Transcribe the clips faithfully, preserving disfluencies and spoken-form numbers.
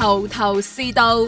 頭頭是道。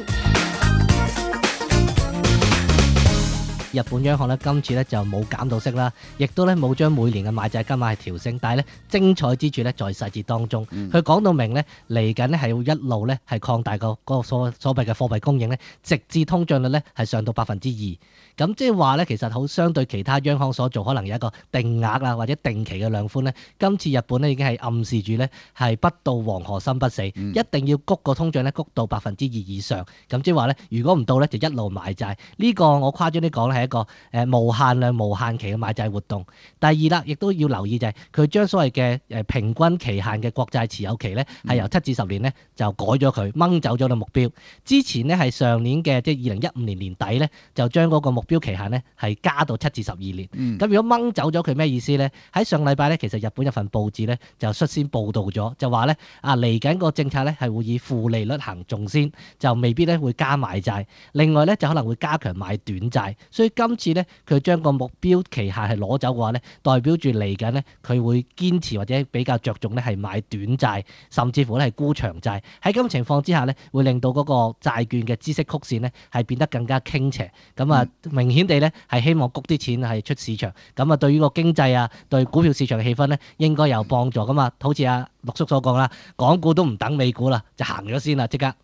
日本央行咧今次咧就冇減到息啦，亦都咧冇將每年嘅買債金額係調升，但係咧精彩之處咧在細節當中。佢講到明咧嚟緊咧係要一路咧係擴大個嗰個所所謂嘅貨幣供應咧，直至通脹率咧係上到百分之二。咁即係話咧，其實好相對其他央行所做，可能有一個定額啊或者定期嘅量寬咧。今次日本咧已經係暗示住咧係不到黃河心不死，嗯、一定要谷個通脹咧谷到百分之二以上。咁即係話咧，如果唔到咧就一路買債。呢、呢個我誇張啲講咧係一個誒無限量無限期嘅買債活動。第二啦，亦都要留意就係佢將所謂嘅誒平均期限嘅國債持有期咧係由七至十年咧就改咗佢，掹走咗個目標。之前咧係上年嘅即係二零一五年年底咧就將嗰個目標期限咧係加到七至十二年。咁、嗯、如果掹走咗佢咩意思咧？喺上禮拜咧，其實日本有份報紙咧就率先報導咗，就話咧啊嚟緊個政策咧係會以負利率行重先，就未必咧會加買債。另外咧就可能會加強買短債。所以今次咧佢將個目標期限係攞走嘅話咧，代表住嚟緊咧佢會堅持或者比較着重咧係買短債，甚至乎咧係沽長債。喺咁嘅情況之下咧，會令到嗰個債券嘅孳息曲線咧係變得更加傾斜。咁啊、嗯、明顯地咧係希望谷啲錢係出市場。咁啊對於個經濟啊對股票市場嘅氣氛咧應該有幫助。咁啊好似阿陸叔所講啦，港股都唔等美股啦，就行咗先啦，即刻。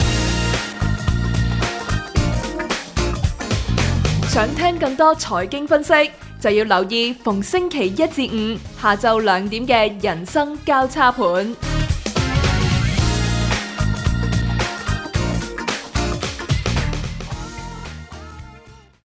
想聽更多財經分析，就要留意逢星期一至五下晝兩點嘅人生交叉盤。